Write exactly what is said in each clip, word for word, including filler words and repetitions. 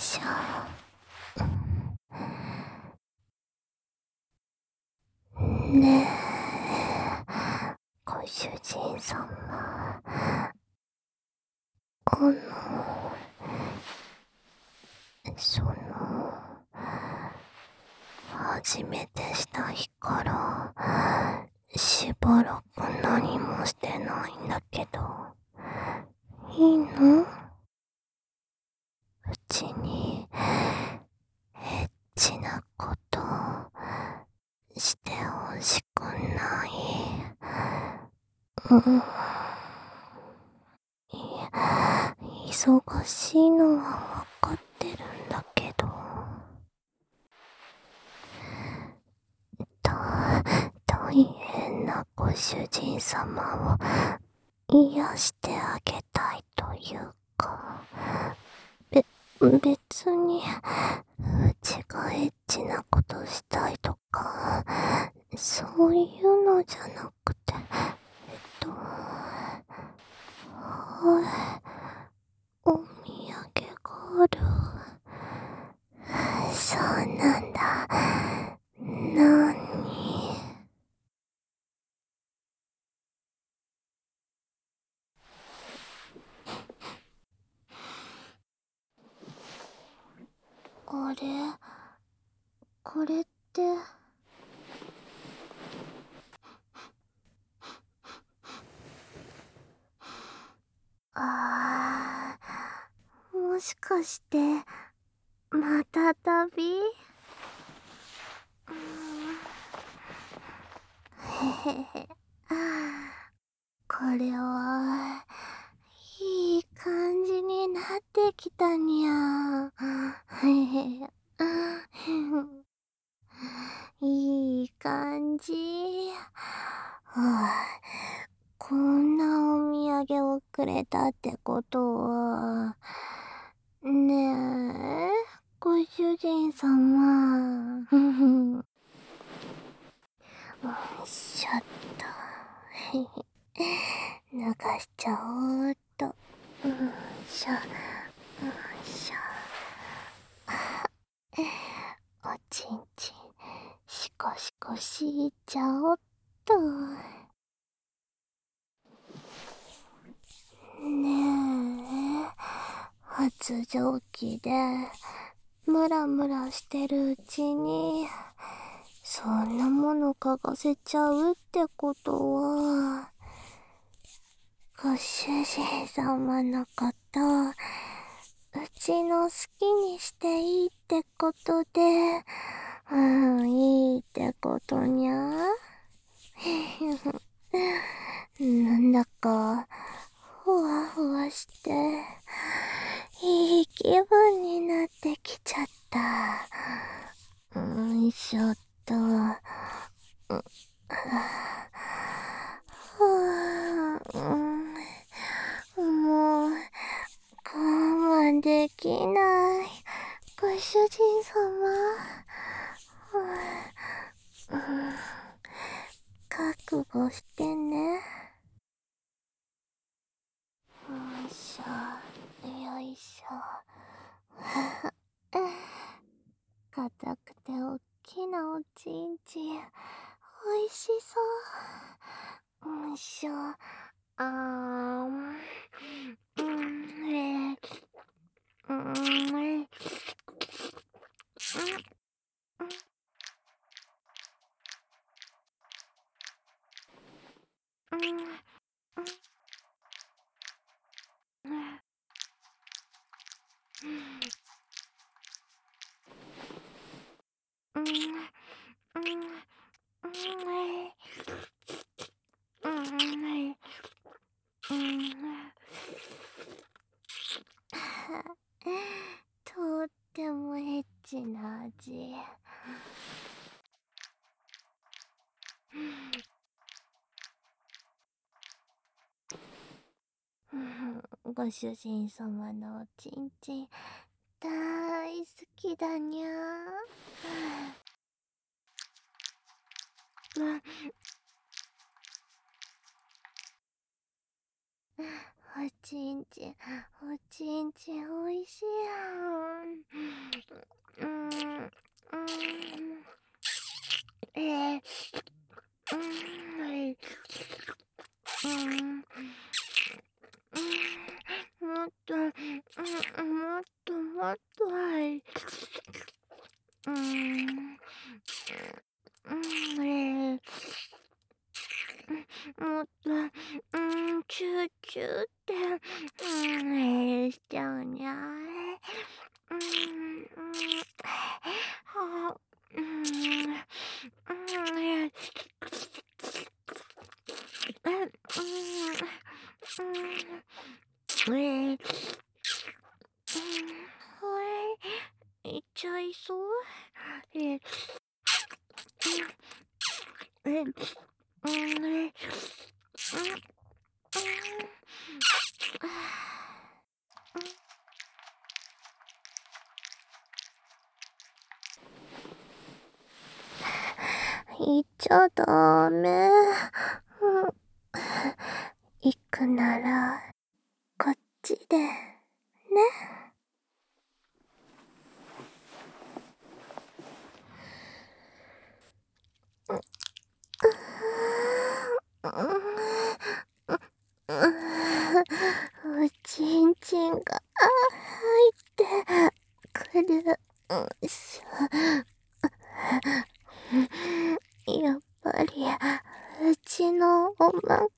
しょ。ねえ、ご主人様。あの、その、初めてした日からしばらく何もしてないんだけど、いいの？うちにエッチなことしてほしくない。うん。い忙しいのはわかってるんだけど、た大変なご主人様を癒してあげたいというか、べ別にうちがエッチなことしたいとかそういうのじゃなくて、えっとはいお土産がある。そうなんだ。なに？あれ？これって。あー、もしかしてまた旅？へへへ。これはいい感じになってきたにゃ。へへ。いい感じ。はあ、こんなお土産をくれたってことは、ねえ、ご主人様。よいしょっと。脱がしちゃおうっと。よいしょ。よいしょ。おちんちん、しこしこしいちゃおっと。ねえ、発情期でムラムラしてるうちにそんなもの嗅がせちゃうってことは、ご主人様のことうちの好きにしていいってことで、うん、いいってことにゃ。なんだかふわふわしていい気分になってきちゃった。よいしょっと。うもう我慢できない。ご主人様。覚悟してね。よいしょ、よいしょ。硬くておっきなおちんちん、おいしそう。よいしょ。あーん。うん、えー、うん、えー、うん、うん、うん、うん、うん、うん、うん、うん、とってもエッチな味。ご主人様のおちんちん大好きだにゃー。 おちんちん、おちんちんおいしいやん。うん、うん、えー、うん、えー、うん、うん、もっと、うん、もっと、もっと、はい。うん、うん、えー、もっと、うん、チューチューって、うん、えー、しちゃうにゃー。うん、うん、はあ、うん、うん、えー、え、うん、うん、えー、はい、いっちゃいそう。えー、うん、え、うん、え、うん、行っちゃダメ。うん、行くなら、こっちで、ね。おちんちんが入ってくる。うんしょ。やっぱり、うちのおまんこ、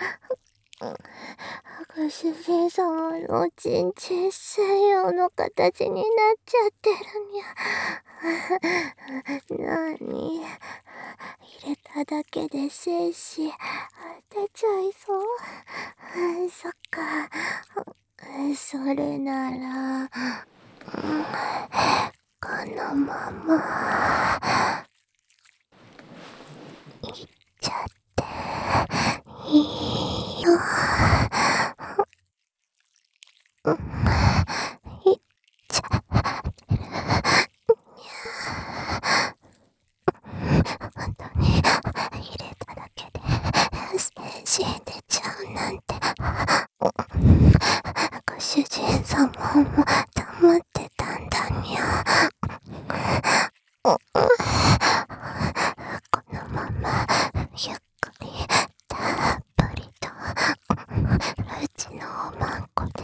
ご主人様のおちんちん専用の形になっちゃってるにゃ。なに、入れただけで精子出ちゃいそう。そっか。それなら、このままいっちゃっていいよ。いっちゃ本当に入れただけで精子出ちゃうなんて、ご主人様も黙ってたんだにゃ。このままゆっくりたっぷりとうちのおまんこで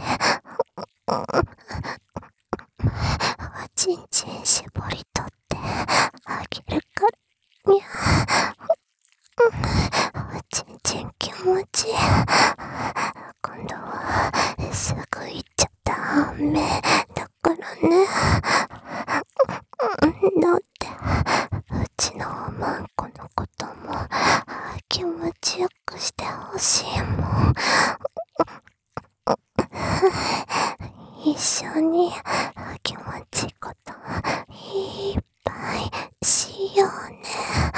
おちんちん絞り取ってあげるからにゃ。おちんちん気持ちいい。今度はすぐ行っちゃダメだからね。だってうちのおまんこのことも気持ちよくしてほしいもん。一緒に気持ちいいこといっぱいしようね。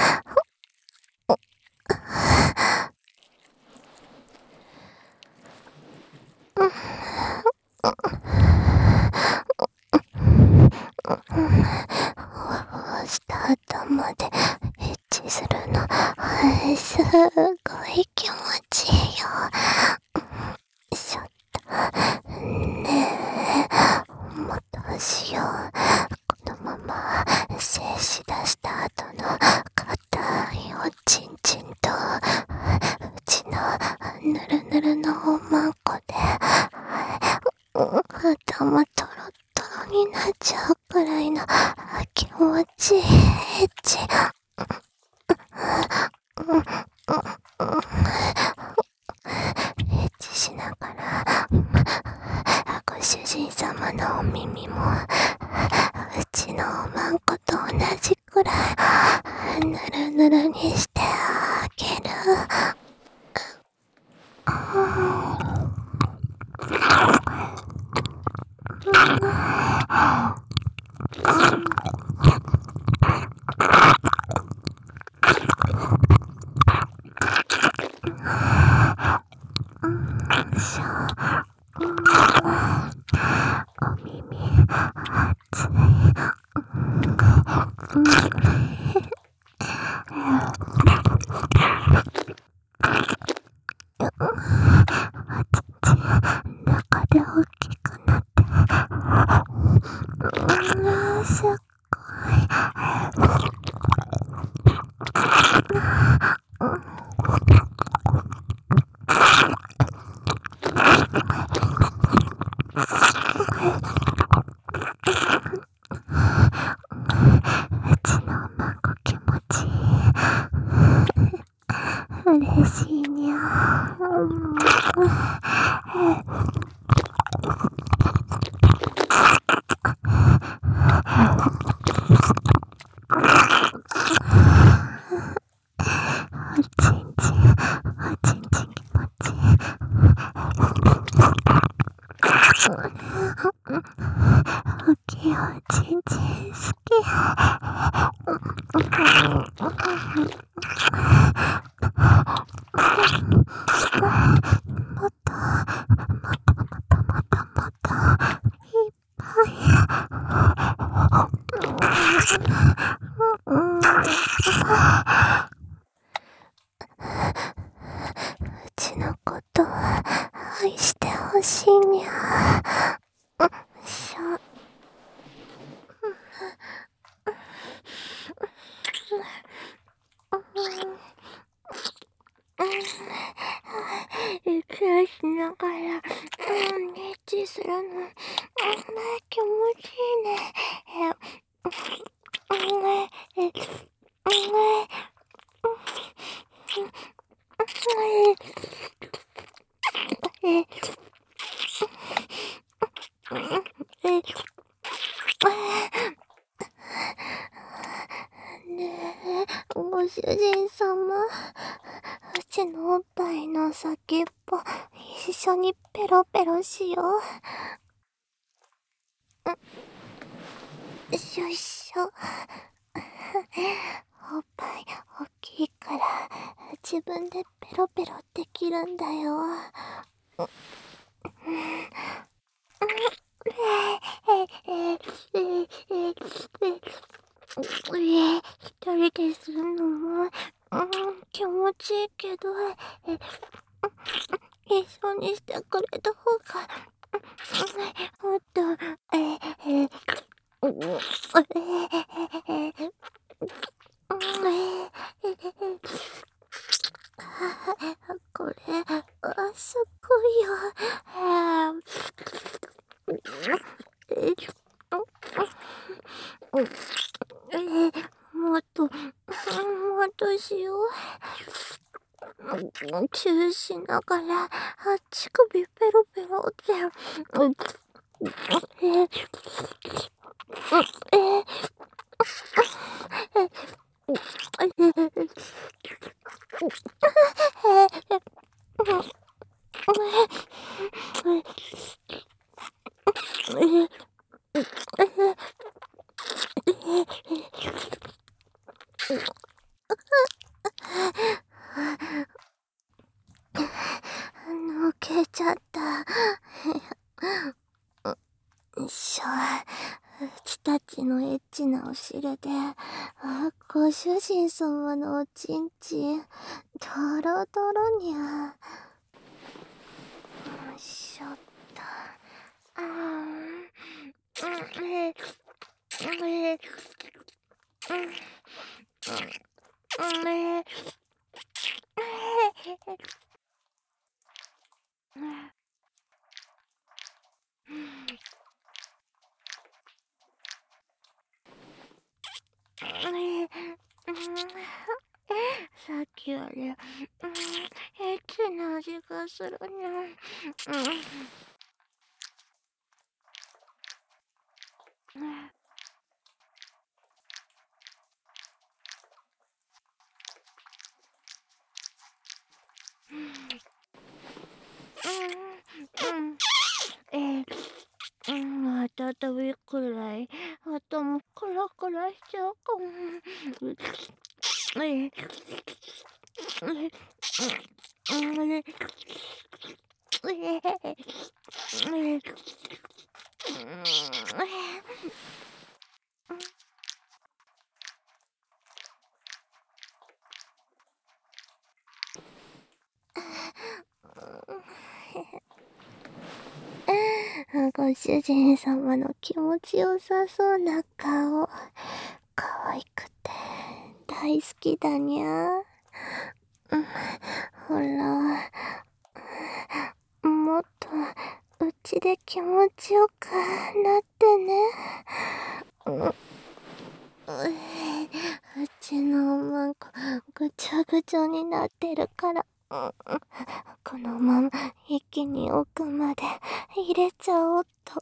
ふわふわした頭でエッチするのすごい気持ちいいよ。ちょっとねえ、もっとしよう。このまま精子出した後の硬いおちんちんとうちのぬるぬるのおまんこで頭トロトロになっちゃうくらいの気持ちいいエッチ。エッチしながらご主人様のお耳もうちのおまんこと同じくらいぬるぬるにしてあげる。しょお耳ちの孫気持ちいい。嬉しいにゃ。おちんちん、おちんちん気持ちいい。大きいおちんちん好き。もっと、もっともっともっともっと、いっぱい。うちのこと愛してほしいにゃ。しょ。息をしながら、うん、エッチするの、うん、気持ちいいね。え、うん、え、え、うん、え、え、え、ねえ、ご主人様、うちのおっぱいの先っぽ、一緒にペロペロしよう。よいしょ。おっぱい大きいから自分でペロペロできるんだよ。一人でするのも、うん、気持ちいいけど、一緒にしてくれた方がもっと、ええこれ、あ、すっごいよ。もっと、もっとしよう。チューしながら、あ乳首ペロペロって。えええ抜けちゃった。よいしょ。うちたちのエッチなお尻で、ご主人様のおちんちん、ドロドロにゃ。よいしょっと。あーん。ええええさっきより、うん、エッチな味がするね。うん。うん。えー、うん、あたたびくらい、頭クラクラしちゃうかも。えー、えー、えー、ご主人様の気持ちよさそうな顔、可愛くて大好きだにゃ。うん、ほら、もっとちで気持ちよくなってね。うん、うちのおまんこぐちゃぐちゃになってるから、うん、このまま一気に奥まで入れちゃおうと。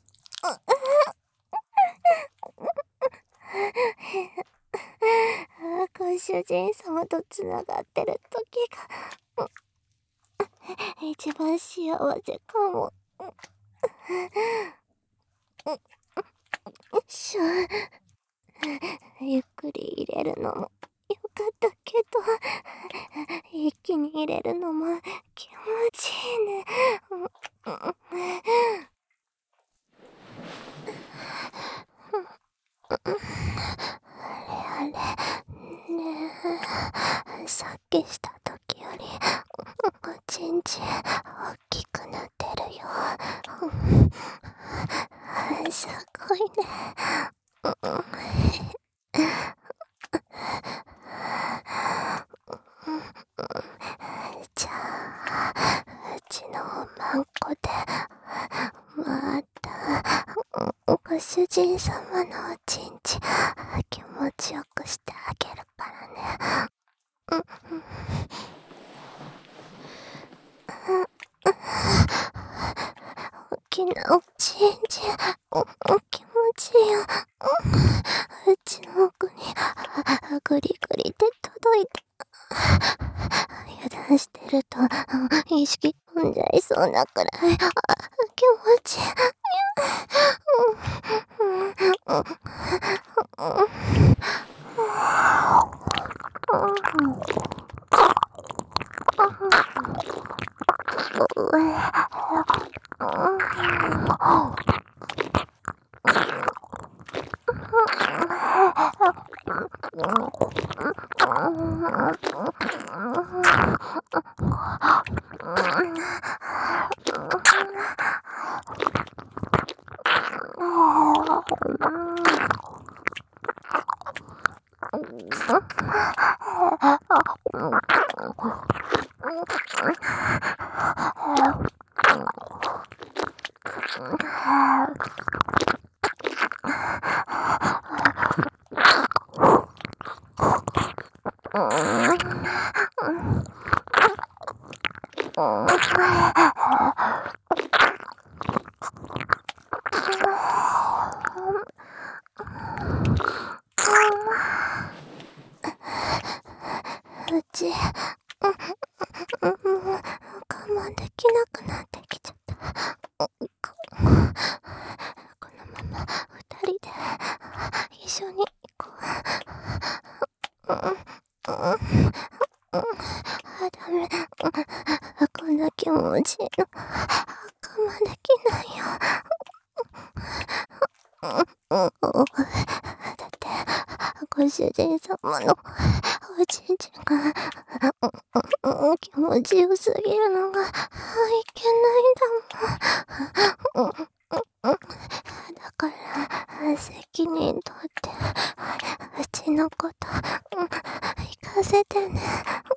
ご主人様とつながってる時が、うん、一番幸せかも。しゅゆっくり入れるのもよかったけど、一気に入れるのも気持ちいいね。あれあれ、ねえ、さっきした時よりおちんちん大きくなってるよ。すごいね。じゃあ、うちのおまんこでまたご主人様のおちんち気持ちよくしてあげるからね。大きなおちんちん、気持ちいいよ。うちの奥にグリグリって届いて、油断してると意識飛んじゃいそうなくらい気持ちいい。うち、もう我慢できなくなってきちゃった。ここのまま二人で一緒に行こう。うん、うん、あ、ダメ。こんな気持ちいいの我慢できないよ。だってご主人様のおちんちんが気持ちよすぎるのがいけないんだもん。だから責任取ってうちのこと行かせてね。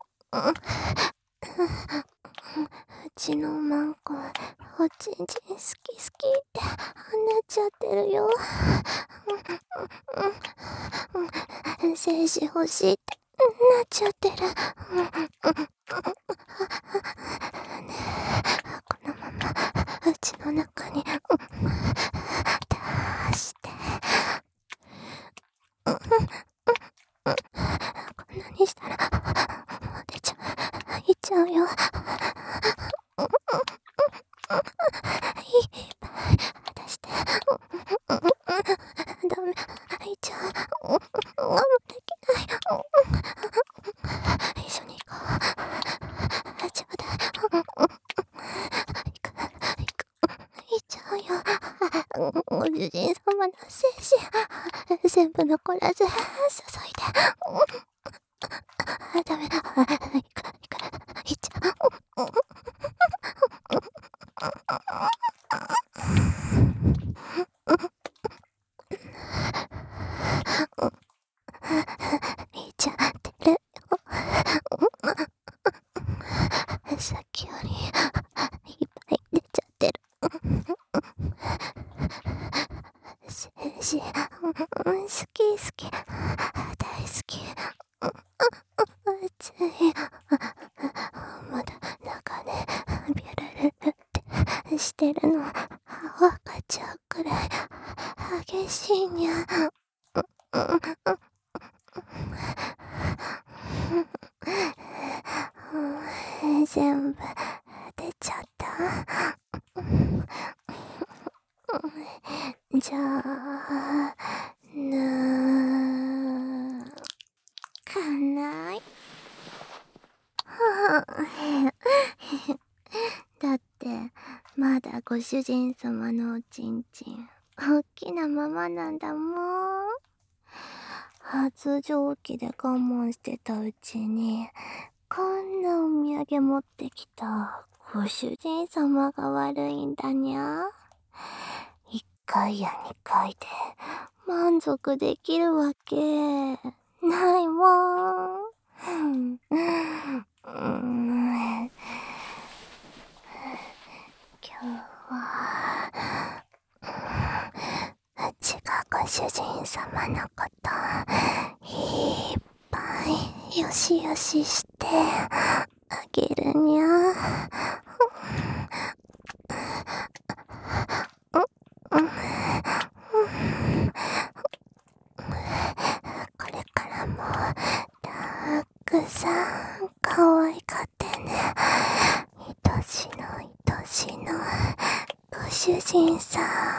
うちのマンコおちんちん好き好きってなっちゃってるよ。精子欲しいってなっちゃってる。ねえ、このままうちの中に出して。こんなにしたらもう出ちゃう、いっちゃうよ。いっぱい出して。ダメ、いっちゃう。我慢できない。一緒に行こう。ちょうだい。行く、行く、行っちゃうよ。ご主人様の精子全部残らず注いで。ダメだ。行く、行く、行っちゃう。見ちゃってるよ。さっきよりいっぱい出ちゃってる。 き好き、大好き。熱い。まだ中でビュルルルってしてるの分かっちゃうくらい激しいにゃ。全部出ちゃった。じゃあぬかない。だってまだご主人様のおちんちん大きなままなんだもん。発情期で我慢してたうちにこんなお土産持ってきたご主人様が悪いんだにゃ。一回や二回で満足できるわけないもん。うん、今日はうちがご主人様のこといっぱいよしよししてあげるにゃ。これからもたくさん可愛がってね。愛しの愛しのご主人さん。